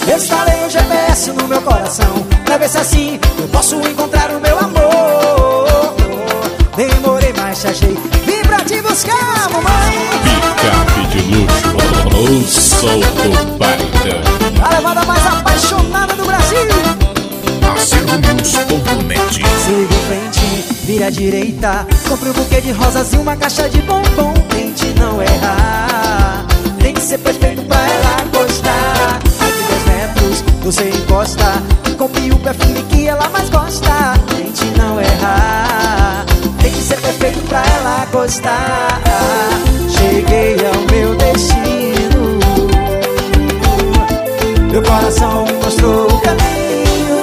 Eu instalei um GPS no meu coração pra ver se assim eu posso encontrar o meu amor. Demorei, mas te achei. Vim pra te buscar, mamãe. Picape de luxo, o sol do baitão. A levada mais apaixonada do Brasil. Acervos.net. Siga em frente, vira à direita. Compre um buquê de rosas e uma caixa de bombom. Tente não errar, tem que ser perfeito pra ela gostar. Aqui 2 metros, você encosta. Compre o perfume que ela mais gosta. Tente não errar, tem que ser perfeito pra ela gostar. Cheguei ao meu destino, meu coração me mostrou o caminho.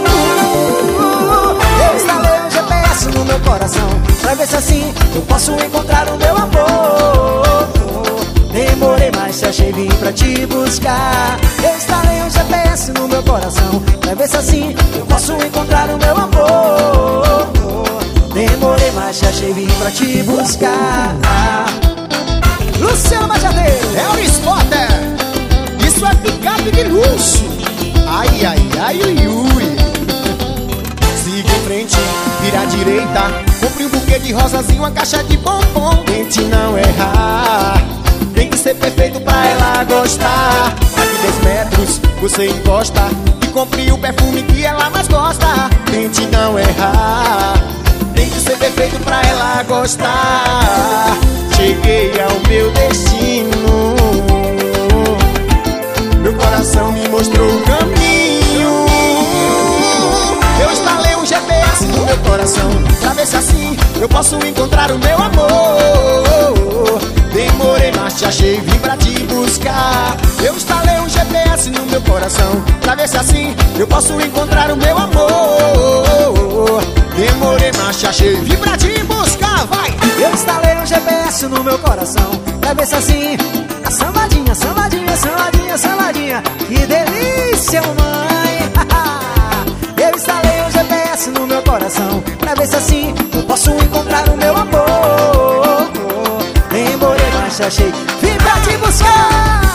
Eu instalei um GPS no meu coração pra ver se assim eu posso encontrar o meu amor. Demorei, mas te achei, vim pra te buscar. Eu instalei um GPS no meu coração pra ver se assim eu posso encontrar o meu amor. Demorei, mas te achei, vim pra te buscar. Luciano Majadeiro, Harry Potter, isso é picape de luxo. Ai, ai, ai, ui, ui. Siga em frente, vira à direita. Compre um buquê de rosas e uma caixa de bombom. Tente não errar, tem que ser perfeito pra ela gostar. Aqui 10 metros, você encosta. E compre o perfume que ela mais gosta. Tente não errar, tem que ser perfeito pra ela gostar. Cheguei ao meu destino, meu coração me mostrou o caminho. Eu instalei um GPS no meu coração pra ver se assim eu posso encontrar o meu amor. Demorei, mas te achei, vim pra te buscar. Eu instalei um GPS no meu coração pra ver se assim eu posso encontrar o meu amor. Demorei, mas te achei, vim pra te buscar, vai! eu instalei um GPS no meu coração pra ver se assim a sambadinha, sambadinha, sambadinha, sambadinha. Que delícia, mãe. Eu instalei um GPS no meu coração pra ver se assim eu posso encontrar o meu amor. Demorei, mas te achei, vim pra te buscar.